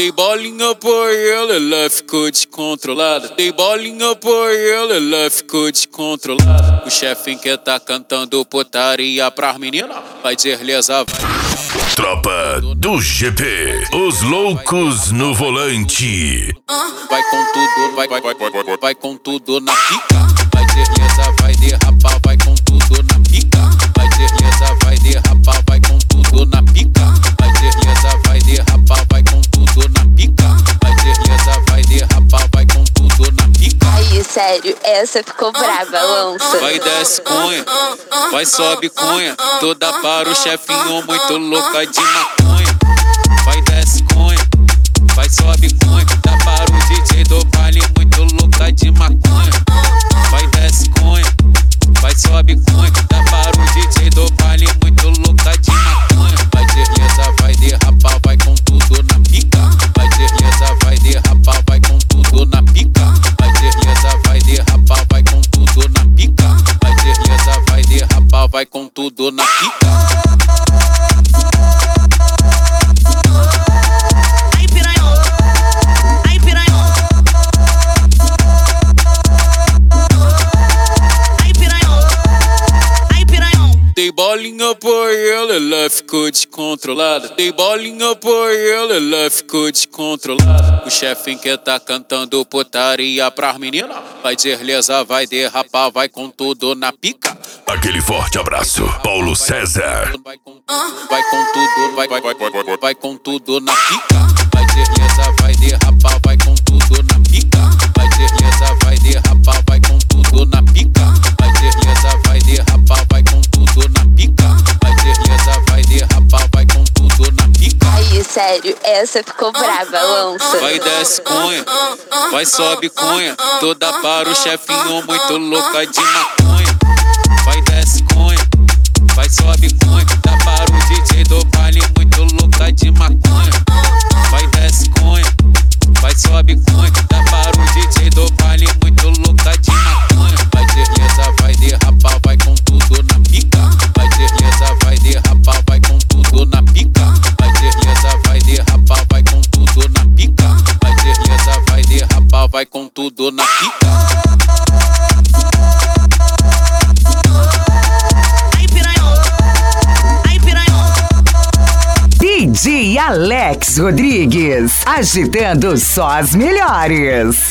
Dei bolinha por ela ficou descontrolada. Dei bolinha por ela ficou descontrolada. O chefe quer tá cantando putaria pras meninas. Vai deslizar, vai. Tropa do GP, os loucos no volante. Vai com tudo, vai com tudo na pica. Vai deslizar, vai derrapar, vai com tudo na pica. Vai deslizar, vai derrapar, vai com tudo na pica. Vai deslizar, vai derrapar, vai com tudo na pica. Vai deslizar, vai derrapar, vai com tudo na pica. Aí, sério, essa ficou brava, lança. Vai desce cunha, vai sobe cunha. Toda para o chefinho muito louca de maconha. Vai desce cunha, vai sobe cunha. Dá para o DJ do baile muito louca de maconha. Vai desce cunha, vai sobe cunha. Dá para o DJ do baile muito louca de maconha. Vai deslizar, vai derrapar, vai com tudo na pica. Vai deslizar, vai derrapar, vai com tudo na pica. Vai deslizar, vai derrapar, vai com tudo na pica. Vai deslizar, vai derrapar, vai com tudo na pica. Dei bolinha por ela ficou descontrolada. Dei bolinha por ela ficou descontrolada. O chefe quer tá cantando putaria pras meninas. Vai deslizar, vai derrapar, vai com tudo na pica. Aquele forte abraço, Paulo César. Vai com tudo, vai com tudo na pica. Vai deslizar, vai derrapar, vai com tudo na pica. Vai deslizar, vai derrapar, vai com tudo na pica. Vai deslizar, vai derrapar, vai com tudo na pica. Vai deslizar, vai derrapar, vai com tudo na pica. Aí, sério, essa ficou brava, lança. Vai desce cunha, vai sobe cunha. Toda para o chefinho muito louca de maconha. Vai desce cunha, vai sobe cunha. Dá para o DJ do baile muito louca de maconha. Vai desce cunha, vai sobe cunha. Dá para o DJ do baile muito louca de maconha. Vai deslizar, vai derrapar, vai com tudo na pica. Vai deslizar, vai derrapar, vai com tudo na pica. Vai deslizar, vai derrapar, vai com tudo na pica. Vai deslizar, vai derrapar, vai com tudo na pica. DJ Alex Rodrigues, agitando só as melhores.